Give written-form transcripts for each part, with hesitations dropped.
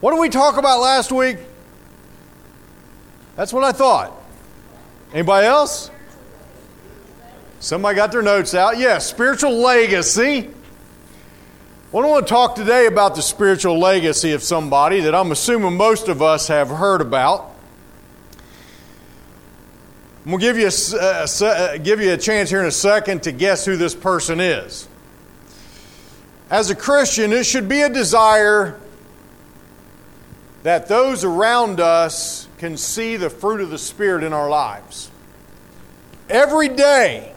What did we talk about last week? That's what I thought. Anybody else? Somebody got their notes out. Yes, spiritual legacy. Well, I want to talk today about the spiritual legacy of somebody that I'm assuming most of us have heard about. I'm going to give you a chance here in a second to guess who this person is. As a Christian, it should be a desire that those around us can see the fruit of the Spirit in our lives. Every day,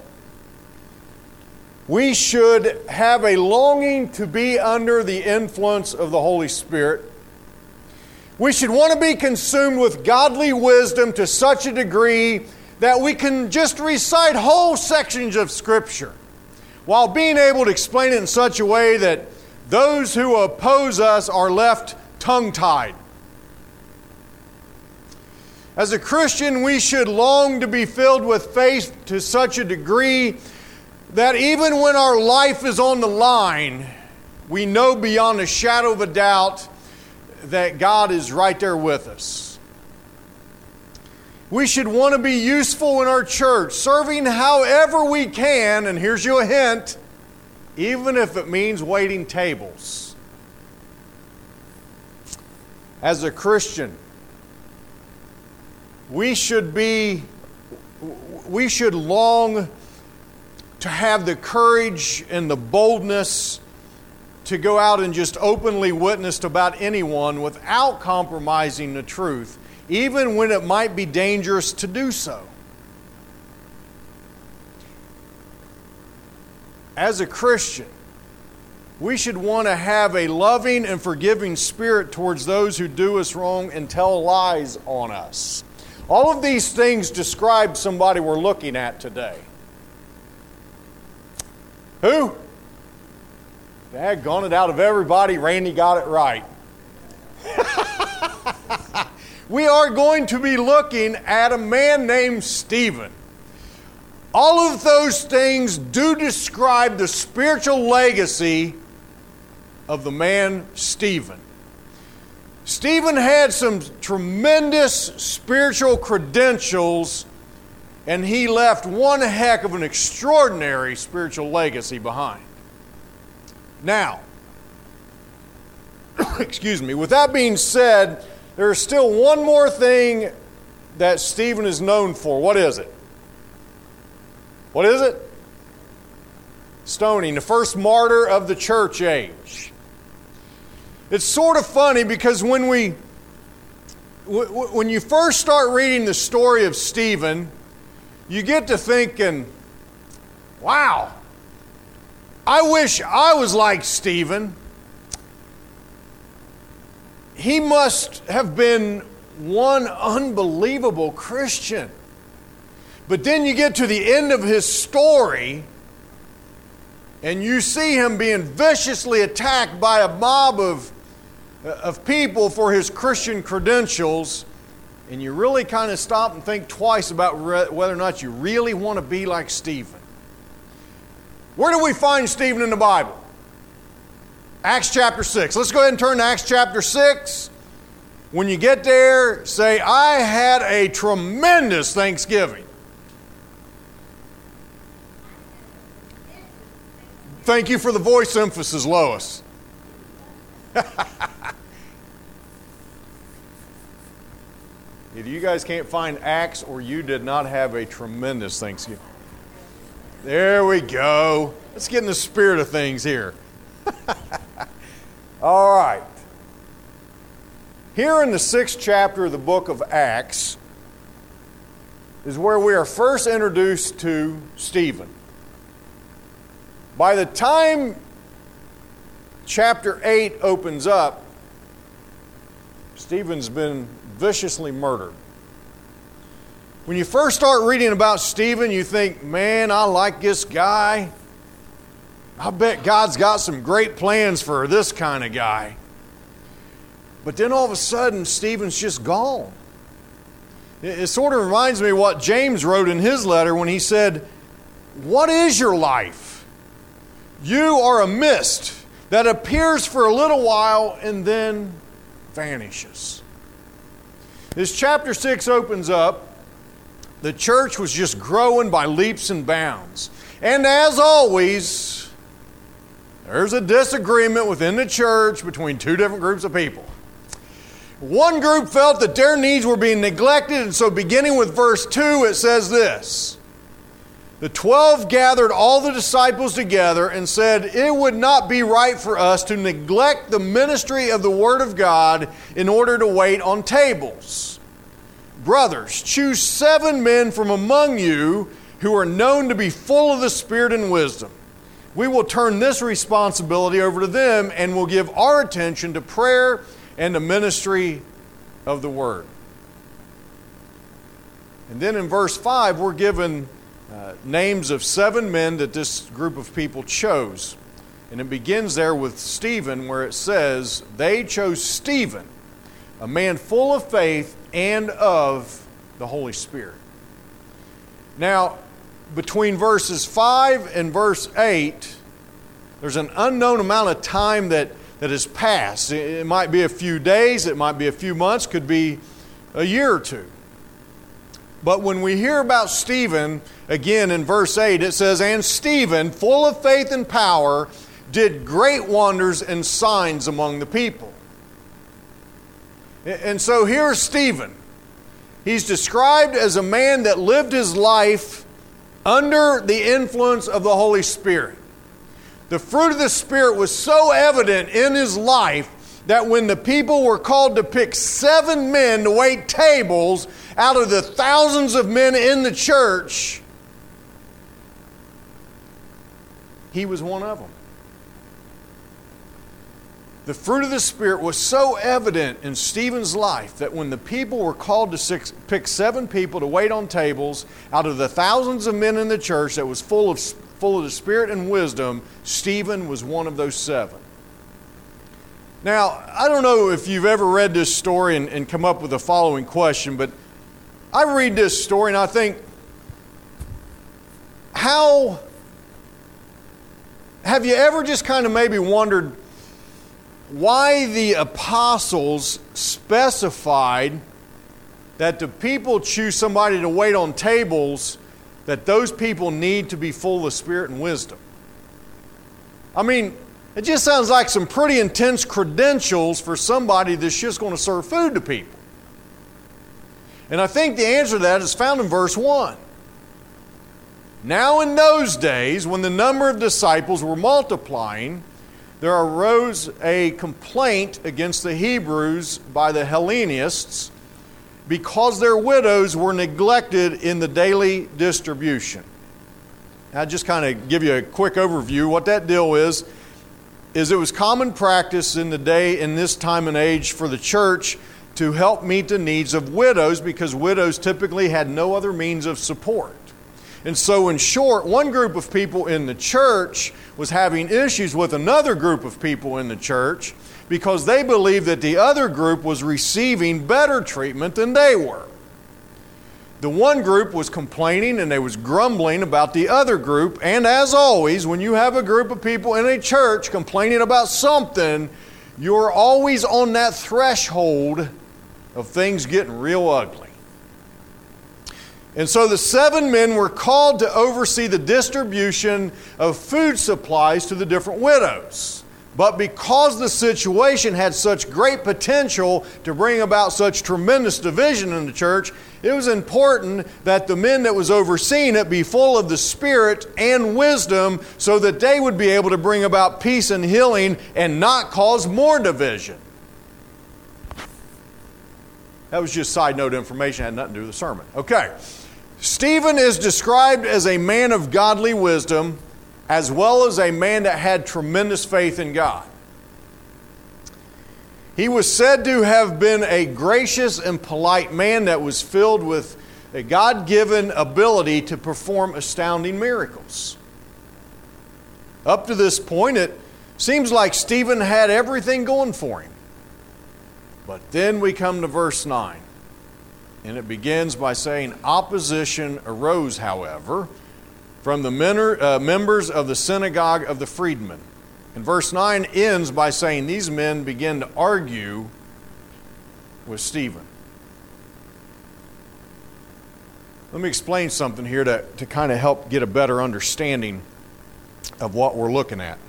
we should have a longing to be under the influence of the Holy Spirit. We should want to be consumed with godly wisdom to such a degree that we can just recite whole sections of Scripture while being able to explain it in such a way that those who oppose us are left tongue-tied. As a Christian, we should long to be filled with faith to such a degree that even when our life is on the line, we know beyond a shadow of a doubt that God is right there with us. We should want to be useful in our church, serving however we can, and here's you a hint, even if it means waiting tables. As a Christian, we should long to have the courage and the boldness to go out and just openly witness about anyone without compromising the truth, even when it might be dangerous to do so. As a Christian, we should want to have a loving and forgiving spirit towards those who do us wrong and tell lies on us. All of these things describe somebody we're looking at today. Who? Daggone it, out of everybody, Randy got it right. We are going to be looking at a man named Stephen. All of those things do describe the spiritual legacy of the man Stephen. Stephen had some tremendous spiritual credentials, and he left one heck of an extraordinary spiritual legacy behind. Now, excuse me, with that being said, there's still one more thing that Stephen is known for. What is it? What is it? Stoning, the first martyr of the church age. It's sort of funny because when you first start reading the story of Stephen, you get to thinking, wow, I wish I was like Stephen. He must have been one unbelievable Christian. But then you get to the end of his story, and you see him being viciously attacked by a mob of people for his Christian credentials, and you really kind of stop and think twice about whether or not you really want to be like Stephen. Where do we find Stephen in the Bible? Acts chapter 6. Let's go ahead and turn to Acts chapter 6. When you get there, say, I had a tremendous Thanksgiving. Thank you for the voice emphasis, Lois. Either you guys can't find Acts or you did not have a tremendous Thanksgiving. There we go. Let's get in the spirit of things here. All right. Here in the 6th chapter of the book of Acts is where we are first introduced to Stephen. By the time chapter 8 opens up, Stephen's been viciously murdered. When you first start reading about Stephen, you think, man, I like this guy. I bet God's got some great plans for this kind of guy. But then all of a sudden, Stephen's just gone. It sort of reminds me of what James wrote in his letter when he said, what is your life? You are a mist that appears for a little while and then vanishes. As chapter 6 opens up, the church was just growing by leaps and bounds. And as always, there's a disagreement within the church between two different groups of people. One group felt that their needs were being neglected, and so beginning with verse 2, it says this: the 12 gathered all the disciples together and said, "It would not be right for us to neglect the ministry of the Word of God in order to wait on tables. Brothers, choose 7 men from among you who are known to be full of the Spirit and wisdom. We will turn this responsibility over to them and will give our attention to prayer and the ministry of the Word." And then in verse 5, we're given names of 7 men that this group of people chose. And it begins there with Stephen, where it says, they chose Stephen, a man full of faith and of the Holy Spirit. Now, between verses 5 and verse 8, there's an unknown amount of time that has passed. It might be a few days, it might be a few months, could be a year or two. But when we hear about Stephen, again in verse 8, it says, "And Stephen, full of faith and power, did great wonders and signs among the people." And so here's Stephen. He's described as a man that lived his life under the influence of the Holy Spirit. The fruit of the Spirit was so evident in his life that when the people were called to pick 7 men to wait tables out of the thousands of men in the church, he was one of them. The fruit of the Spirit was so evident in Stephen's life that when the people were called to pick 7 people to wait on tables out of the thousands of men in the church that was full of the Spirit and wisdom, Stephen was one of those 7. Now, I don't know if you've ever read this story and come up with the following question, but I read this story and I think, have you ever just kind of maybe wondered why the apostles specified that the people choose somebody to wait on tables, that those people need to be full of Spirit and wisdom? I mean, it just sounds like some pretty intense credentials for somebody that's just going to serve food to people. And I think the answer to that is found in verse 1. "Now in those days, when the number of disciples were multiplying, there arose a complaint against the Hebrews by the Hellenists because their widows were neglected in the daily distribution." I'll just kind of give you a quick overview. What that deal is it was common practice in the day, in this time and age, for the church to help meet the needs of widows because widows typically had no other means of support. And so in short, one group of people in the church was having issues with another group of people in the church because they believed that the other group was receiving better treatment than they were. The one group was complaining and they was grumbling about the other group, and as always, when you have a group of people in a church complaining about something, you're always on that threshold of things getting real ugly. And so the 7 men were called to oversee the distribution of food supplies to the different widows. But because the situation had such great potential to bring about such tremendous division in the church, it was important that the men that was overseeing it be full of the Spirit and wisdom so that they would be able to bring about peace and healing and not cause more division. That was just side note information, had nothing to do with the sermon. Okay. Stephen is described as a man of godly wisdom, as well as a man that had tremendous faith in God. He was said to have been a gracious and polite man that was filled with a God-given ability to perform astounding miracles. Up to this point, it seems like Stephen had everything going for him. But then we come to verse 9, and it begins by saying, "Opposition arose, however, from the members of the synagogue of the freedmen." And verse 9 ends by saying these men begin to argue with Stephen. Let me explain something here to kind of help get a better understanding of what we're looking at.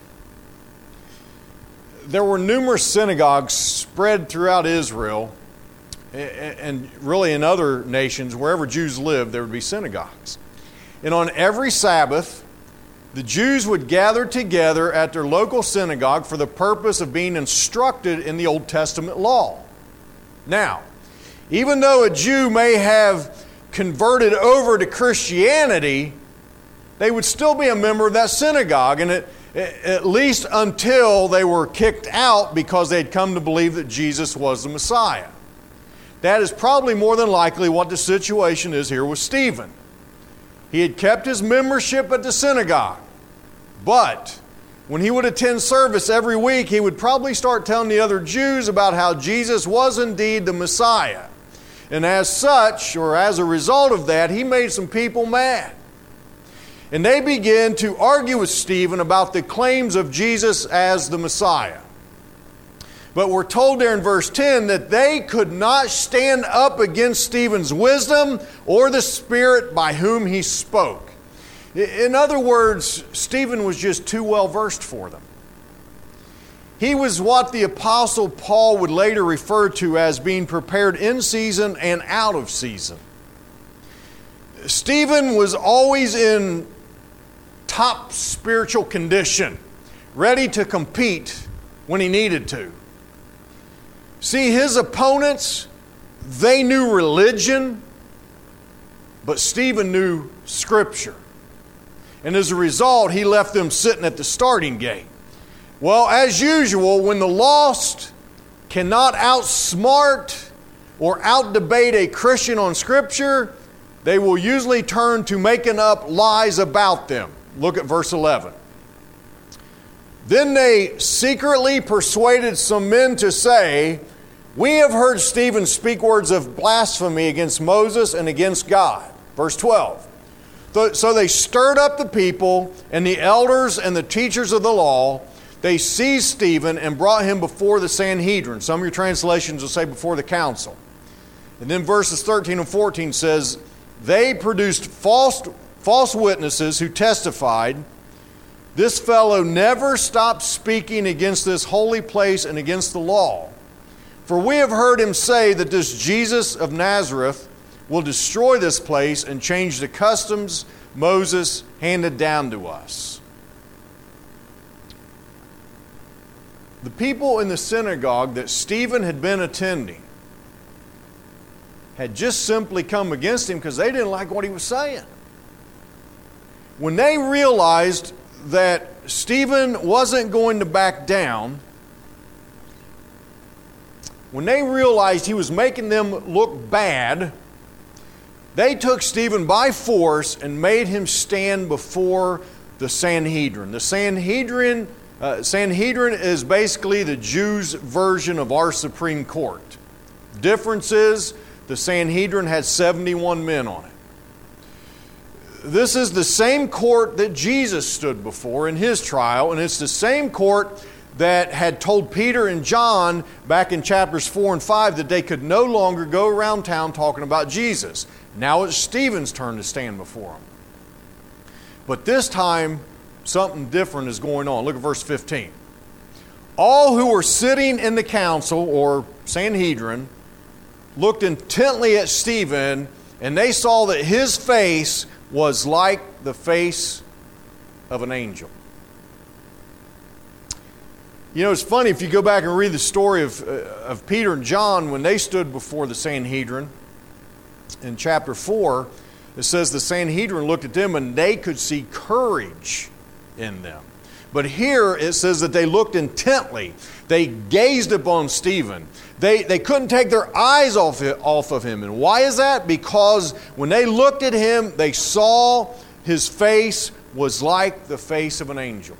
There were numerous synagogues spread throughout Israel, and really in other nations, wherever Jews lived, there would be synagogues. And on every Sabbath, the Jews would gather together at their local synagogue for the purpose of being instructed in the Old Testament law. Now, even though a Jew may have converted over to Christianity, they would still be a member of that synagogue, and at least until they were kicked out because they had come to believe that Jesus was the Messiah. That is probably more than likely what the situation is here with Stephen. He had kept his membership at the synagogue, but when he would attend service every week, he would probably start telling the other Jews about how Jesus was indeed the Messiah. And as such, or as a result of that, he made some people mad. And they began to argue with Stephen about the claims of Jesus as the Messiah. But we're told there in verse 10 that they could not stand up against Stephen's wisdom or the Spirit by whom he spoke. In other words, Stephen was just too well versed for them. He was what the Apostle Paul would later refer to as being prepared in season and out of season. Stephen was always in top spiritual condition, ready to compete when he needed to. See, his opponents, they knew religion, but Stephen knew Scripture. And as a result, he left them sitting at the starting gate. Well, as usual, when the lost cannot outsmart or outdebate a Christian on Scripture, they will usually turn to making up lies about them. Look at verse 11. Then they secretly persuaded some men to say, "We have heard Stephen speak words of blasphemy against Moses and against God." Verse 12. So they stirred up the people and the elders and the teachers of the law. They seized Stephen and brought him before the Sanhedrin. Some of your translations will say before the council. And then verses 13 and 14 says, they produced false witnesses who testified, "This fellow never stopped speaking against this holy place and against the law. For we have heard him say that this Jesus of Nazareth will destroy this place and change the customs Moses handed down to us." The people in the synagogue that Stephen had been attending had just simply come against him because they didn't like what he was saying. When they realized that Stephen wasn't going to back down, when they realized he was making them look bad, they took Stephen by force and made him stand before the Sanhedrin. The Sanhedrin is basically the Jews' version of our Supreme Court. Difference is, the Sanhedrin had 71 men on it. This is the same court that Jesus stood before in his trial, and it's the same court that had told Peter and John back in chapters 4 and 5 that they could no longer go around town talking about Jesus. Now it's Stephen's turn to stand before them. But this time, something different is going on. Look at verse 15. All who were sitting in the council, or Sanhedrin, looked intently at Stephen, and they saw that his face was like the face of an angel. You know, it's funny, if you go back and read the story of Peter and John when they stood before the Sanhedrin, in chapter 4, it says the Sanhedrin looked at them and they could see courage in them. But here it says that they looked intently. They gazed upon Stephen. They couldn't take their eyes off of him. And why is that? Because when they looked at him, they saw his face was like the face of an angel.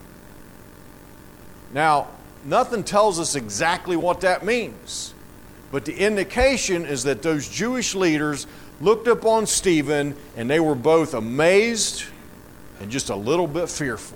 Now, nothing tells us exactly what that means. But the indication is that those Jewish leaders looked upon Stephen and they were both amazed and just a little bit fearful.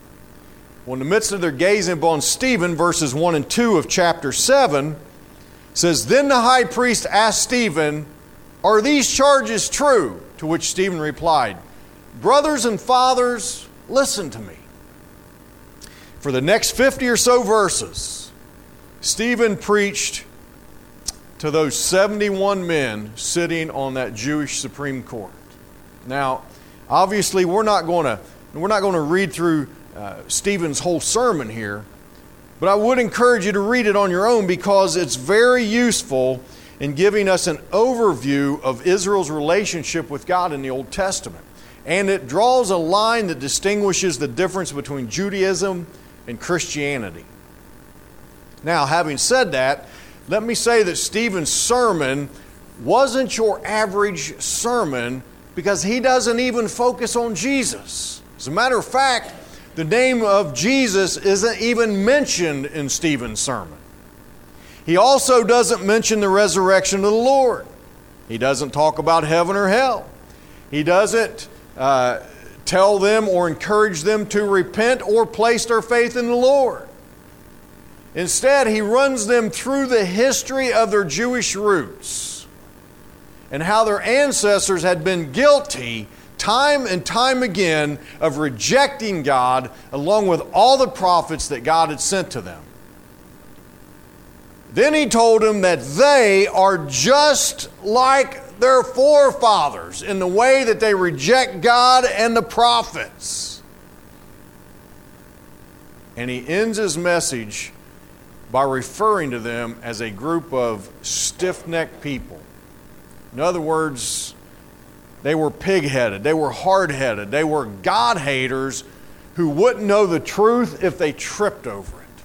Well, in the midst of their gazing upon Stephen, verses 1 and 2 of chapter 7, It says, then the high priest asked Stephen, are these charges true? To which Stephen replied, brothers and fathers, listen to me. For the next 50 or so verses, Stephen preached to those 71 men sitting on that Jewish Supreme Court. Now, obviously, we're not going to read through Stephen's whole sermon here, but I would encourage you to read it on your own because it's very useful in giving us an overview of Israel's relationship with God in the Old Testament. And it draws a line that distinguishes the difference between Judaism and Christianity. Now, having said that, let me say that Stephen's sermon wasn't your average sermon because he doesn't even focus on Jesus. As a matter of fact, the name of Jesus isn't even mentioned in Stephen's sermon. He also doesn't mention the resurrection of the Lord. He doesn't talk about heaven or hell. He doesn't tell them or encourage them to repent or place their faith in the Lord. Instead, he runs them through the history of their Jewish roots and how their ancestors had been guilty time and time again of rejecting God along with all the prophets that God had sent to them. Then he told them that they are just like their forefathers in the way that they reject God and the prophets. And he ends his message by referring to them as a group of stiff-necked people. In other words, they were pig-headed, they were hard-headed, they were God-haters who wouldn't know the truth if they tripped over it.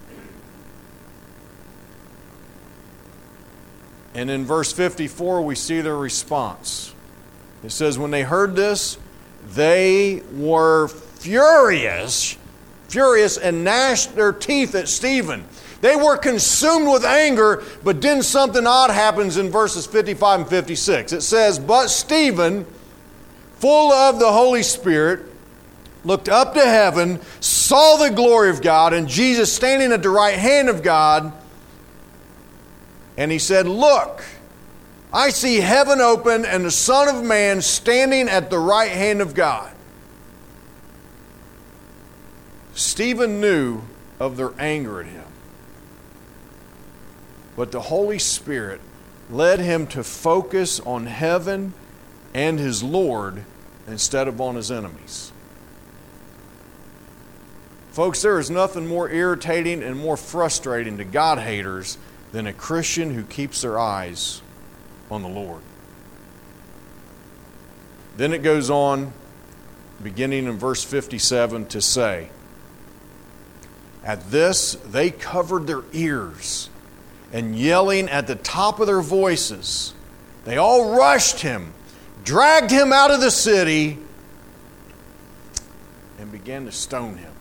And in verse 54, we see their response. It says, when they heard this, they were furious and gnashed their teeth at Stephen. They were consumed with anger, but then something odd happens in verses 55 and 56. It says, but Stephen, full of the Holy Spirit, looked up to heaven, saw the glory of God, and Jesus standing at the right hand of God, and he said, look, I see heaven open and the Son of Man standing at the right hand of God. Stephen knew of their anger at him. But the Holy Spirit led him to focus on heaven and his Lord instead of on his enemies. Folks, there is nothing more irritating and more frustrating to God-haters than a Christian who keeps their eyes on the Lord. Then it goes on, beginning in verse 57, to say, at this they covered their ears, and yelling at the top of their voices, they all rushed him, dragged him out of the city, and began to stone him.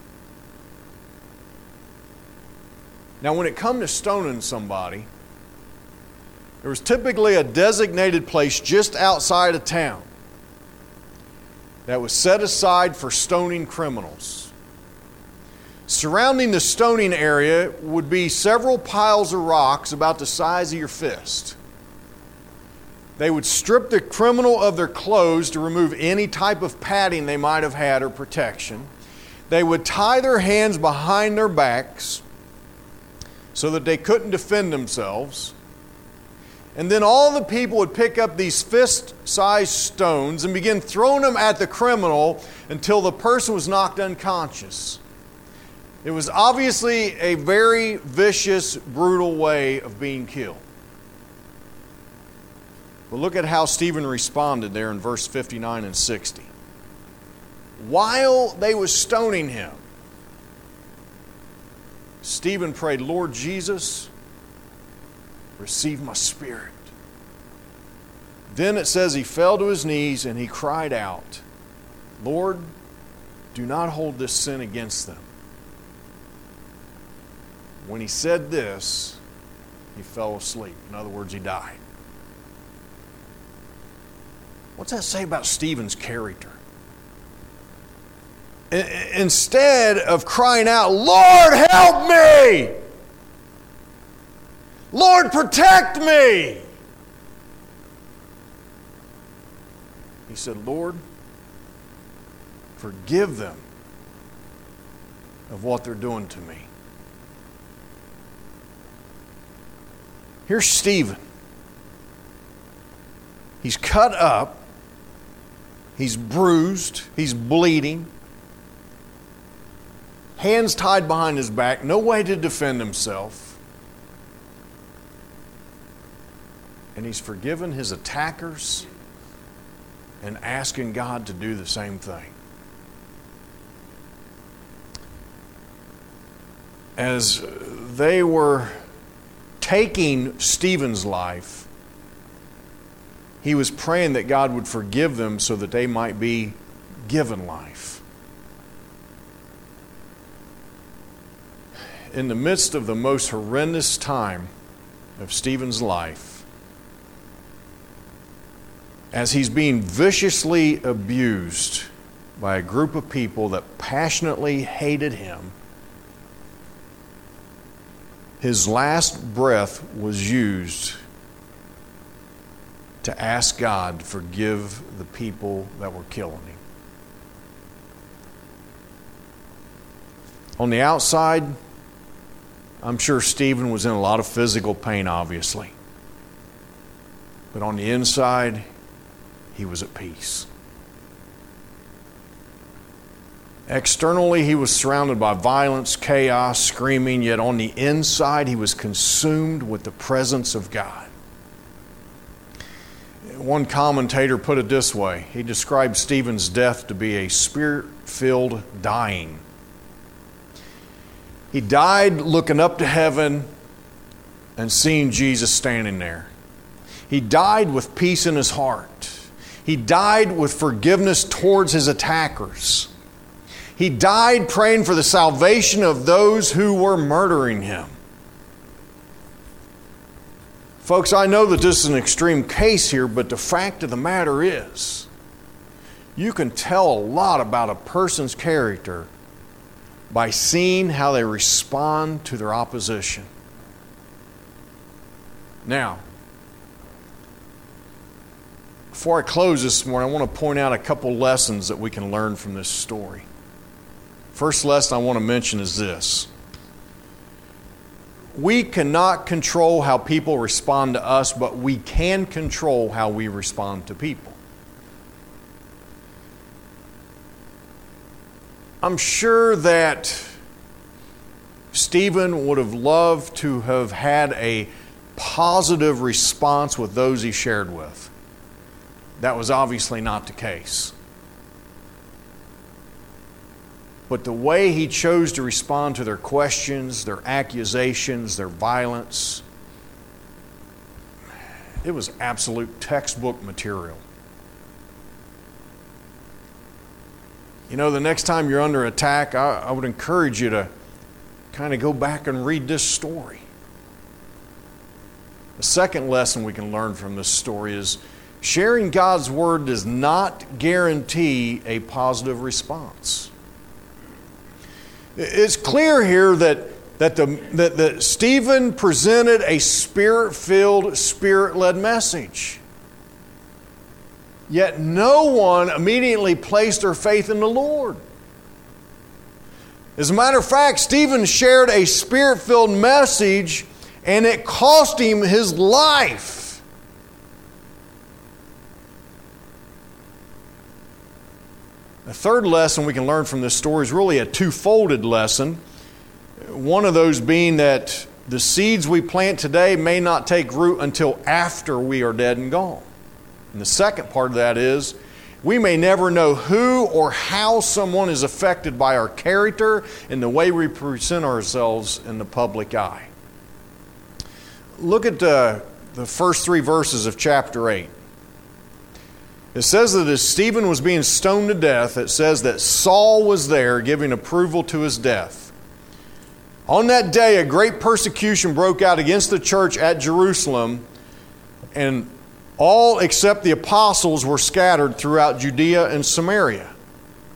Now, when it come to stoning somebody, there was typically a designated place just outside of town that was set aside for stoning criminals. Surrounding the stoning area would be several piles of rocks about the size of your fist. They would strip the criminal of their clothes to remove any type of padding they might have had or protection. They would tie their hands behind their backs so that they couldn't defend themselves. And then all the people would pick up these fist-sized stones and begin throwing them at the criminal until the person was knocked unconscious. It was obviously a very vicious, brutal way of being killed. But look at how Stephen responded there in verse 59 and 60. While they were stoning him, Stephen prayed, Lord Jesus, receive my spirit. Then it says he fell to his knees and he cried out, Lord, do not hold this sin against them. When he said this, he fell asleep. In other words, he died. What's that say about Stephen's character? Instead of crying out, Lord, help me! Lord, protect me. He said, Lord, forgive them of what they're doing to me. Here's Stephen. He's cut up. He's bruised. He's bleeding. Hands tied behind his back. No way to defend himself. And he's forgiven his attackers and asking God to do the same thing. As they were taking Stephen's life, he was praying that God would forgive them so that they might be given life. In the midst of the most horrendous time of Stephen's life, as he's being viciously abused by a group of people that passionately hated him, his last breath was used to ask God to forgive the people that were killing him. On the outside, I'm sure Stephen was in a lot of physical pain, obviously. But on the inside, he was at peace. Externally, he was surrounded by violence, chaos, screaming, yet on the inside, he was consumed with the presence of God. One commentator put it this way. He described Stephen's death to be a spirit-filled dying. He died looking up to heaven and seeing Jesus standing there. He died with peace in his heart. He died with forgiveness towards his attackers. He died praying for the salvation of those who were murdering him. Folks, I know that this is an extreme case here, but the fact of the matter is, you can tell a lot about a person's character by seeing how they respond to their opposition. Now, before I close this morning, I want to point out a couple lessons that we can learn from this story. First lesson I want to mention is this. We cannot control how people respond to us, but we can control how we respond to people. I'm sure that Stephen would have loved to have had a positive response with those he shared with. That was obviously not the case. But the way he chose to respond to their questions, their accusations, their violence, it was absolute textbook material. You know, the next time you're under attack, I would encourage you to kind of go back and read this story. The second lesson we can learn from this story is sharing God's Word does not guarantee a positive response. It's clear here that Stephen presented a Spirit-filled, Spirit-led message. Yet no one immediately placed their faith in the Lord. As a matter of fact, Stephen shared a Spirit-filled message, and it cost him his life. The third lesson we can learn from this story is really a two-folded lesson. One of those being that the seeds we plant today may not take root until after we are dead and gone. And the second part of that is we may never know who or how someone is affected by our character and the way we present ourselves in the public eye. Look at the first 3 verses of chapter 8. It says that as Stephen was being stoned to death, it says that Saul was there giving approval to his death. On that day, a great persecution broke out against the church at Jerusalem, and all except the apostles were scattered throughout Judea and Samaria.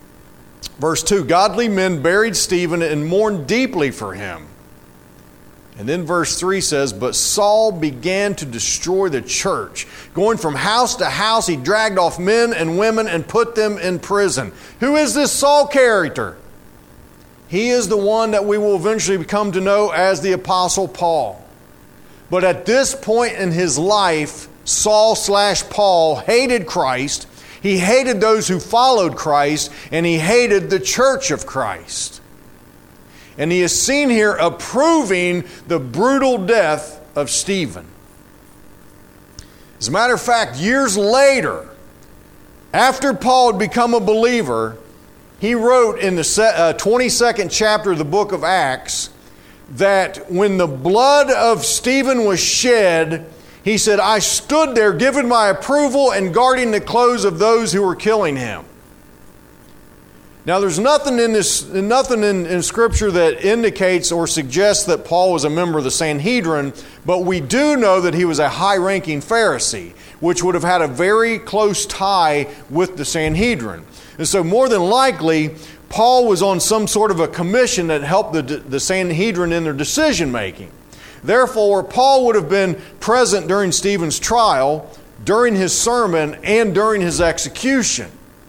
Verse 2, godly men buried Stephen and mourned deeply for him. And then verse 3 says, but Saul began to destroy the church. Going from house to house, he dragged off men and women and put them in prison. Who is this Saul character? He is the one that we will eventually come to know as the Apostle Paul. But at this point in his life, Saul/Paul hated Christ. He hated those who followed Christ, and he hated the church of Christ. And he is seen here approving the brutal death of Stephen. As a matter of fact, years later, after Paul had become a believer, he wrote in the 22nd chapter of the book of Acts that when the blood of Stephen was shed, he said, I stood there giving my approval and guarding the clothes of those who were killing him. Now, there's nothing in Scripture that indicates or suggests that Paul was a member of the Sanhedrin, but we do know that he was a high-ranking Pharisee, which would have had a very close tie with the Sanhedrin. And so more than likely, Paul was on some sort of a commission that helped the Sanhedrin in their decision-making. Therefore, Paul would have been present during Stephen's trial, during his sermon, and during his execution.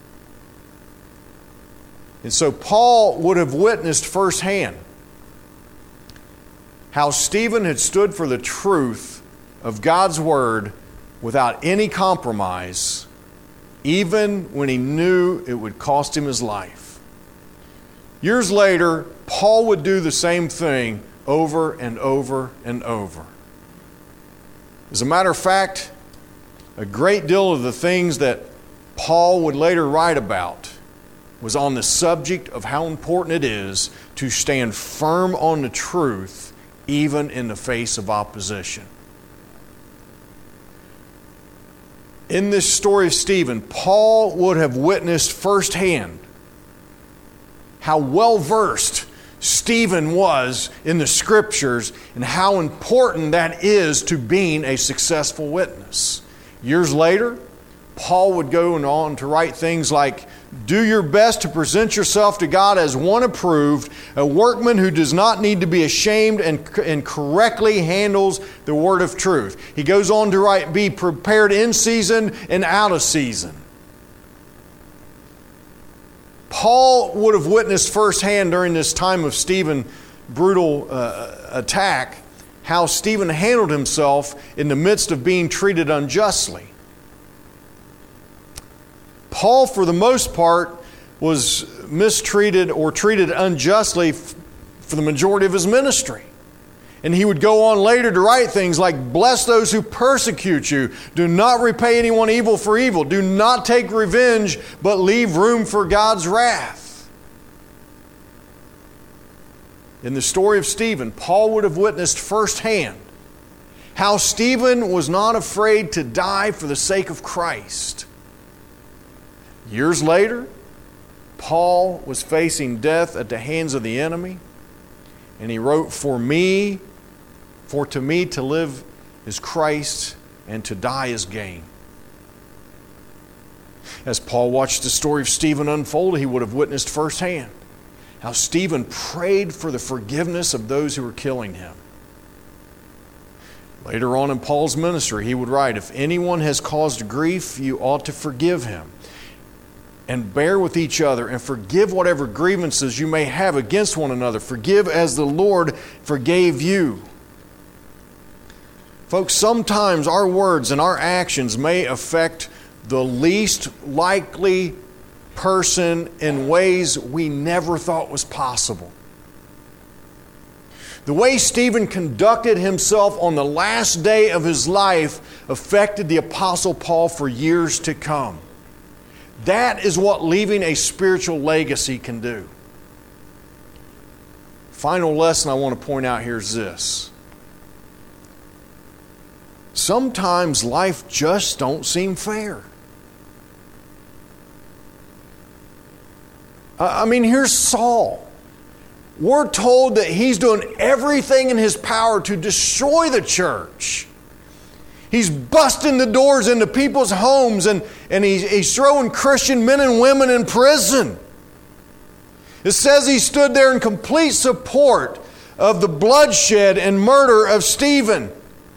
And so Paul would have witnessed firsthand how Stephen had stood for the truth of God's Word without any compromise, even when he knew it would cost him his life. Years later, Paul would do the same thing over and over and over. As a matter of fact, a great deal of the things that Paul would later write about was on the subject of how important it is to stand firm on the truth even in the face of opposition. In this story of Stephen, Paul would have witnessed firsthand how well-versed Stephen was in the Scriptures and how important that is to being a successful witness. Years later, Paul would go on to write things like, do your best to present yourself to God as one approved, a workman who does not need to be ashamed and correctly handles the word of truth. He goes on to write, be prepared in season and out of season. Paul would have witnessed firsthand during this time of Stephen's brutal attack how Stephen handled himself in the midst of being treated unjustly. Paul, for the most part, was mistreated or treated unjustly for the majority of his ministry. And he would go on later to write things like, bless those who persecute you. Do not repay anyone evil for evil. Do not take revenge, but leave room for God's wrath. In the story of Stephen, Paul would have witnessed firsthand how Stephen was not afraid to die for the sake of Christ. Years later, Paul was facing death at the hands of the enemy, and he wrote, for to me to live is Christ, and to die is gain. As Paul watched the story of Stephen unfold, he would have witnessed firsthand how Stephen prayed for the forgiveness of those who were killing him. Later on in Paul's ministry, he would write, if anyone has caused grief, you ought to forgive him. And bear with each other, and forgive whatever grievances you may have against one another. Forgive as the Lord forgave you. Folks, sometimes our words and our actions may affect the least likely person in ways we never thought was possible. The way Stephen conducted himself on the last day of his life affected the Apostle Paul for years to come. That is what leaving a spiritual legacy can do. Final lesson I want to point out here is this. Sometimes life just don't seem fair. Here's Saul. We're told that he's doing everything in his power to destroy the church. He's busting the doors into people's homes and he's throwing Christian men and women in prison. It says he stood there in complete support of the bloodshed and murder of Stephen.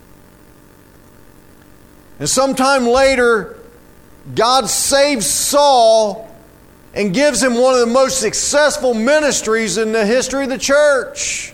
And sometime later, God saves Saul and gives him one of the most successful ministries in the history of the church.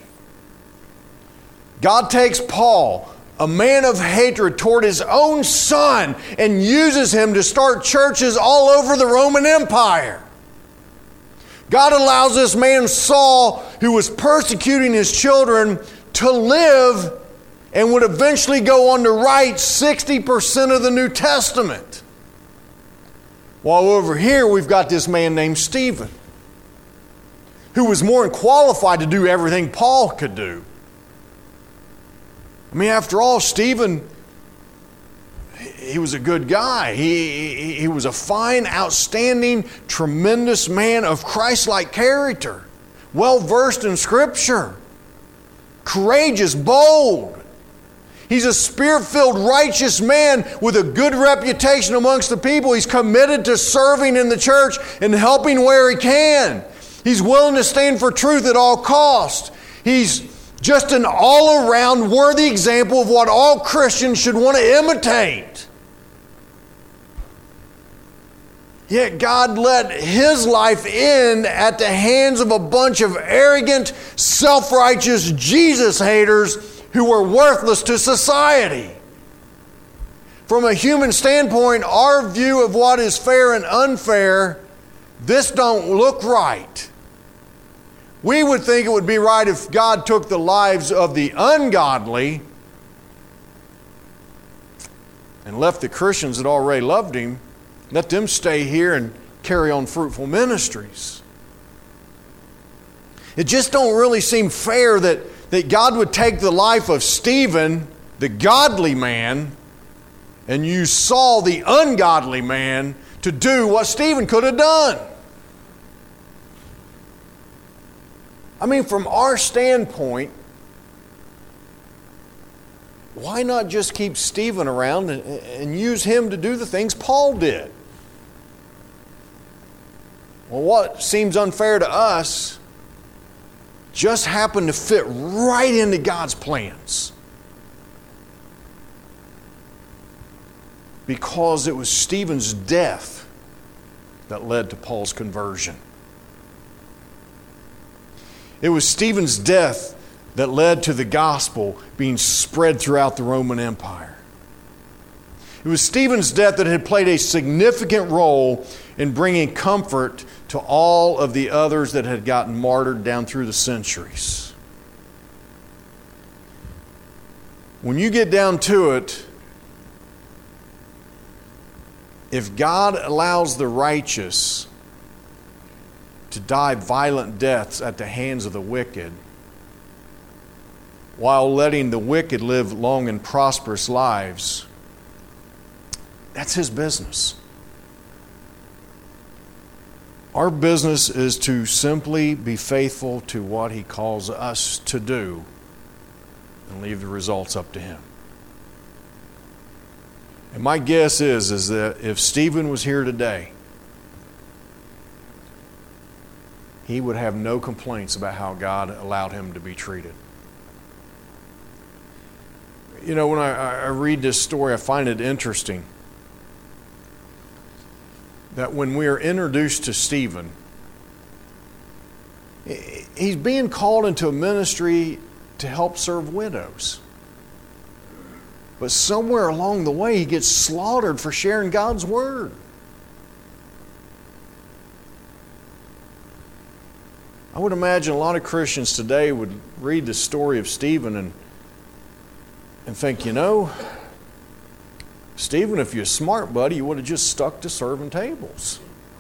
God takes Paul, a man of hatred toward his own son, and uses him to start churches all over the Roman Empire. God allows this man Saul, who was persecuting his children, to live and would eventually go on to write 60% of the New Testament. While over here we've got this man named Stephen, who was more than qualified to do everything Paul could do. I mean, after all, Stephen, he was a good guy. He was a fine, outstanding, tremendous man of Christ-like character, well-versed in Scripture, courageous, bold. He's a Spirit-filled, righteous man with a good reputation amongst the people. He's committed to serving in the church and helping where he can. He's willing to stand for truth at all costs. He's just an all-around worthy example of what all Christians should want to imitate. Yet God let his life end at the hands of a bunch of arrogant, self-righteous Jesus haters who were worthless to society. From a human standpoint, our view of what is fair and unfair, this don't look right. We would think it would be right if God took the lives of the ungodly and left the Christians that already loved Him, let them stay here and carry on fruitful ministries. It just don't really seem fair that God would take the life of Stephen, the godly man, and use Saul, the ungodly man, to do what Stephen could have done. I mean, from our standpoint, why not just keep Stephen around and use him to do the things Paul did? Well, what seems unfair to us just happened to fit right into God's plans. Because it was Stephen's death that led to Paul's conversion. It was Stephen's death that led to the gospel being spread throughout the Roman Empire. It was Stephen's death that had played a significant role in bringing comfort to all of the others that had gotten martyred down through the centuries. When you get down to it, if God allows the righteous to die violent deaths at the hands of the wicked, while letting the wicked live long and prosperous lives, that's His business. Our business is to simply be faithful to what He calls us to do and leave the results up to Him. And my guess is that if Stephen was here today, he would have no complaints about how God allowed him to be treated. You know, when I read this story, I find it interesting that when we are introduced to Stephen, he's being called into a ministry to help serve widows. But somewhere along the way, he gets slaughtered for sharing God's word. I would imagine a lot of Christians today would read the story of Stephen and think, you know, Stephen, if you're smart, buddy, you would have just stuck to serving tables.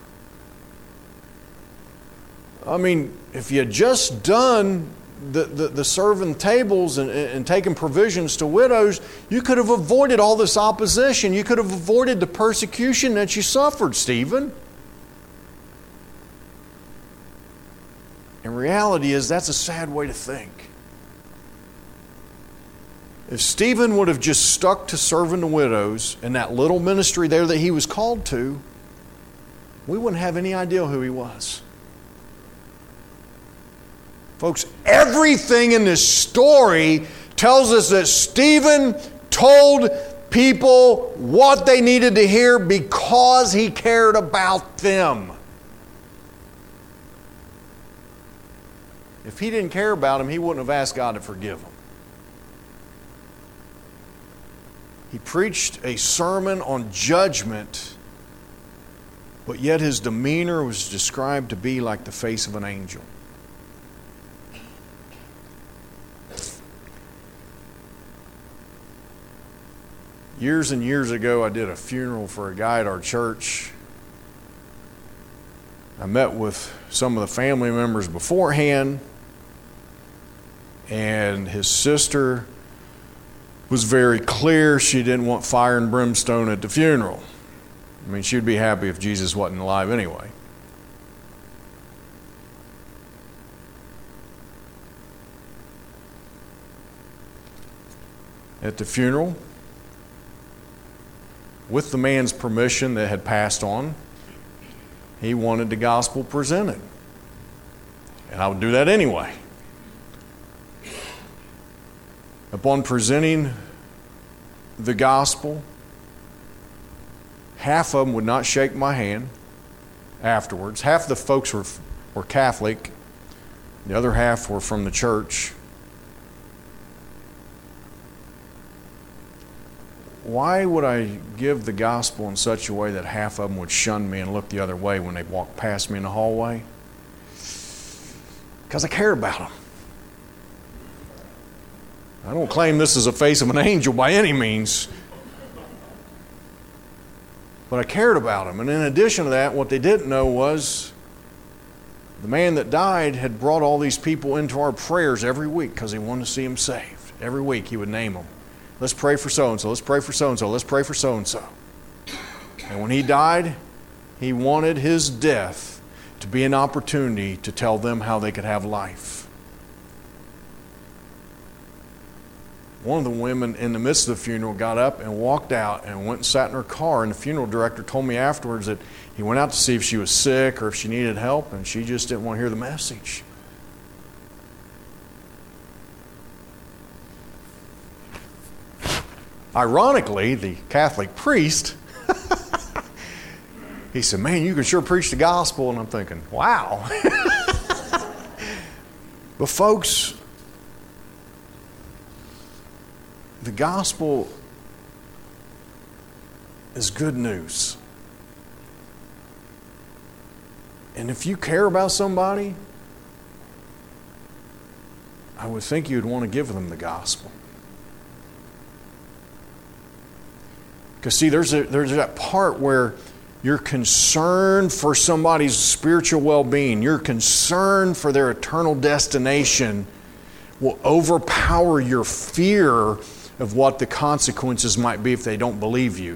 I mean, if you had just done the serving tables and taking provisions to widows, you could have avoided all this opposition. You could have avoided the persecution that you suffered, Stephen. And reality is that's a sad way to think. If Stephen would have just stuck to serving the widows and that little ministry there that he was called to, we wouldn't have any idea who he was. Folks, everything in this story tells us that Stephen told people what they needed to hear because he cared about them. If he didn't care about them, he wouldn't have asked God to forgive them. He preached a sermon on judgment, but yet his demeanor was described to be like the face of an angel. Years and years ago, I did a funeral for a guy at our church. I met with some of the family members beforehand, and his sister was very clear she didn't want fire and brimstone at the funeral. I mean, she'd be happy if Jesus wasn't alive anyway. At the funeral, with the man's permission that had passed on, he wanted the gospel presented. And I would do that anyway. Upon presenting the gospel, half of them would not shake my hand afterwards. Half the folks were Catholic. The other half were from the church. Why would I give the gospel in such a way that half of them would shun me and look the other way when they walked past me in the hallway? Because I cared about them. I don't claim this is a face of an angel by any means. But I cared about them. And in addition to that, what they didn't know was the man that died had brought all these people into our prayers every week because he wanted to see them saved. Every week he would name them. Let's pray for so-and-so. Let's pray for so-and-so. Let's pray for so-and-so. And when he died, he wanted his death to be an opportunity to tell them how they could have life. One of the women in the midst of the funeral got up and walked out and went and sat in her car. And the funeral director told me afterwards that he went out to see if she was sick or if she needed help, and she just didn't want to hear the message. Ironically, the Catholic priest, he said, "Man, you can sure preach the gospel." And I'm thinking, wow. But folks, the gospel is good news. And if you care about somebody, I would think you'd want to give them the gospel. Because see, there's that part where you're concerned for somebody's spiritual well-being, you're concerned for their eternal destination will overpower your fear of what the consequences might be if they don't believe you.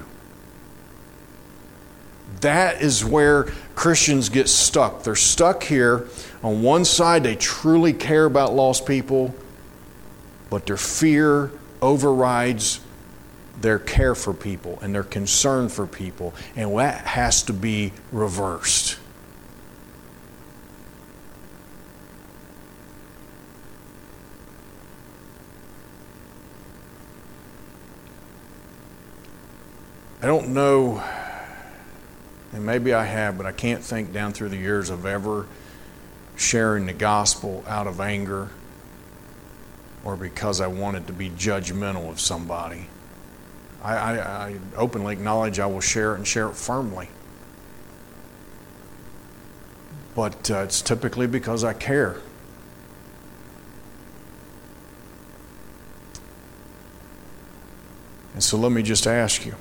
That is where Christians get stuck. They're stuck here. On one side, they truly care about lost people, but their fear overrides their care for people and their concern for people. And that has to be reversed. I don't know, and maybe I have, but I can't think down through the years of ever sharing the gospel out of anger or because I wanted to be judgmental of somebody. I openly acknowledge I will share it and share it firmly. But it's typically because I care. And so let me just ask you,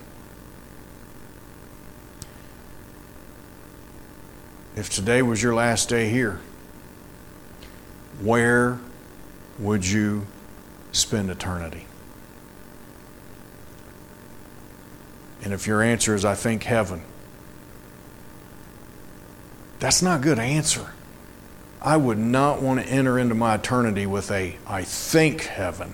if today was your last day here, where would you spend eternity? And if your answer is, I think heaven, that's not a good answer. I would not want to enter into my eternity with a, I think heaven.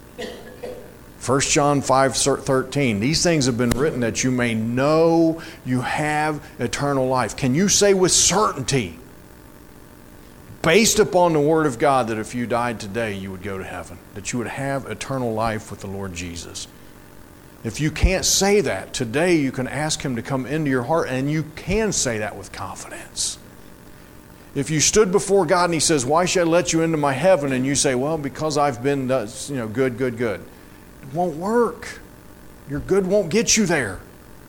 1 John 5:13, these things have been written that you may know you have eternal life. Can you say with certainty, based upon the Word of God, that if you died today, you would go to heaven, that you would have eternal life with the Lord Jesus. If you can't say that, today you can ask Him to come into your heart, and you can say that with confidence. If you stood before God and He says, why should I let you into my heaven? And you say, well, because I've been good. It won't work. Your good won't get you there.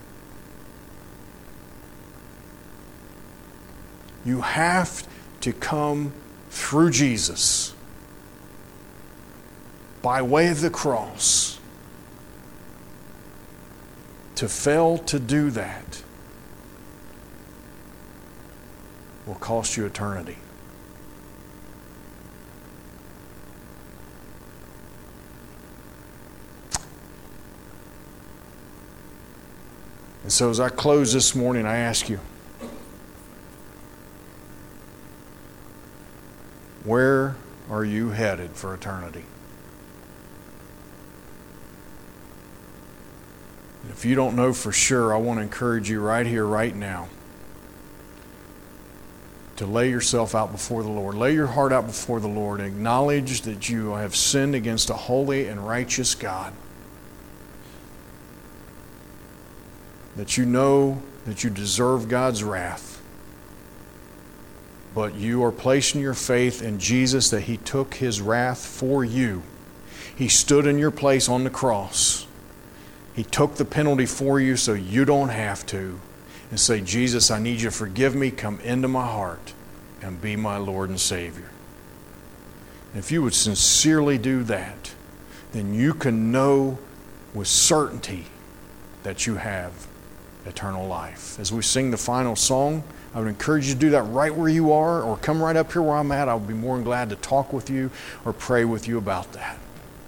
You have to come through Jesus by way of the cross. To fail to do that will cost you eternity. And so as I close this morning, I ask you, where are you headed for eternity? If you don't know for sure, I want to encourage you right here, right now, to lay yourself out before the Lord. Lay your heart out before the Lord. Acknowledge that you have sinned against a holy and righteous God. That you know that you deserve God's wrath. But you are placing your faith in Jesus, that He took His wrath for you. He stood in your place on the cross. He took the penalty for you so you don't have to. And say, Jesus, I need you to forgive me. Come into my heart and be my Lord and Savior. And if you would sincerely do that, then you can know with certainty that you have eternal life. As we sing the final song, I would encourage you to do that right where you are, or come right up here where I'm at. I would be more than glad to talk with you or pray with you about that.